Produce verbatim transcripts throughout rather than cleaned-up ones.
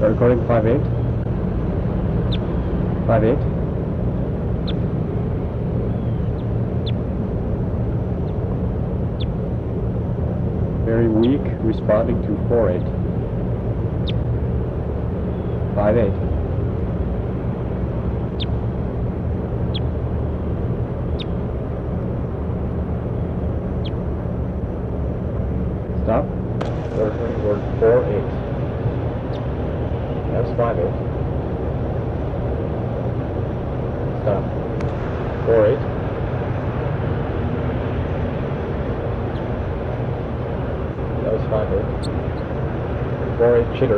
Start recording. Five eight. Five eight. Very weak, responding to four eight. Five eight. Stop. Start recording. Word four eight. That's five eight. Stop. Four eight. That was five eight. Four eight chitter.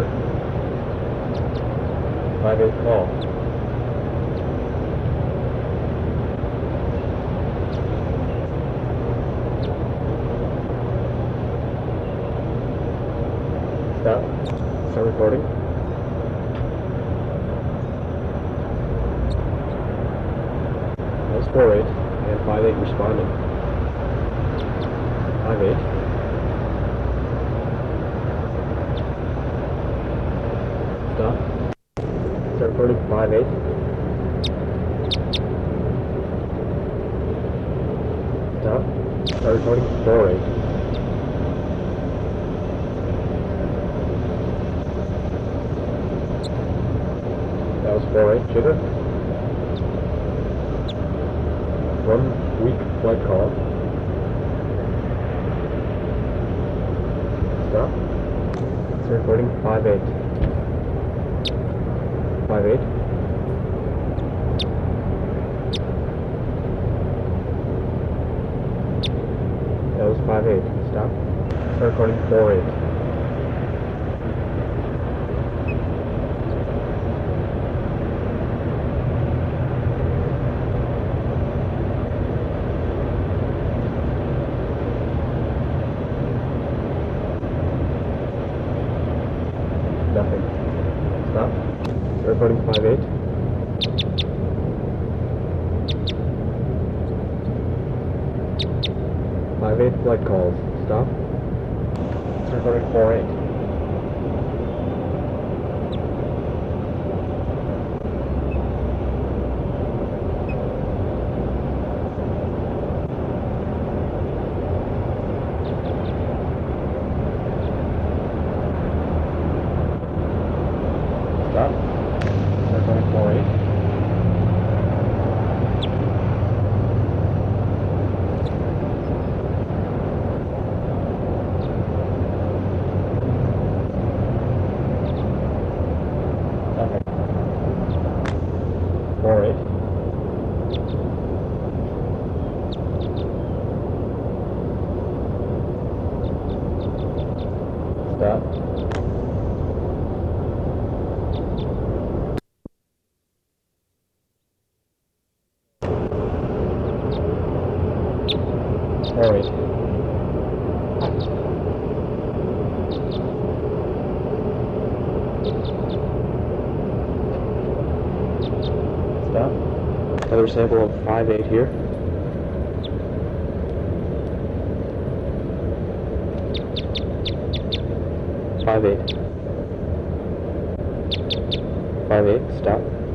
Five eight call. Stop. Start recording. That was four eight and five eight responding. Five eight. Stop. Start recording. Five eight. Stop. Start recording. Four eight. That was four eight chitter. One weak flight call. Stop. Start recording. Five eight. Five eight. That was five eight. Stop. Start recording. Four eight. Nothing. Stop. Start recording. Five eight. Five eight flight calls. Stop. Start recording. Four eight. Stop. Start recording. Four eight. Okay. Four eight. Stop. Four eight. Stop. Another sample of five eight here. Five eight. Five eight. Stop.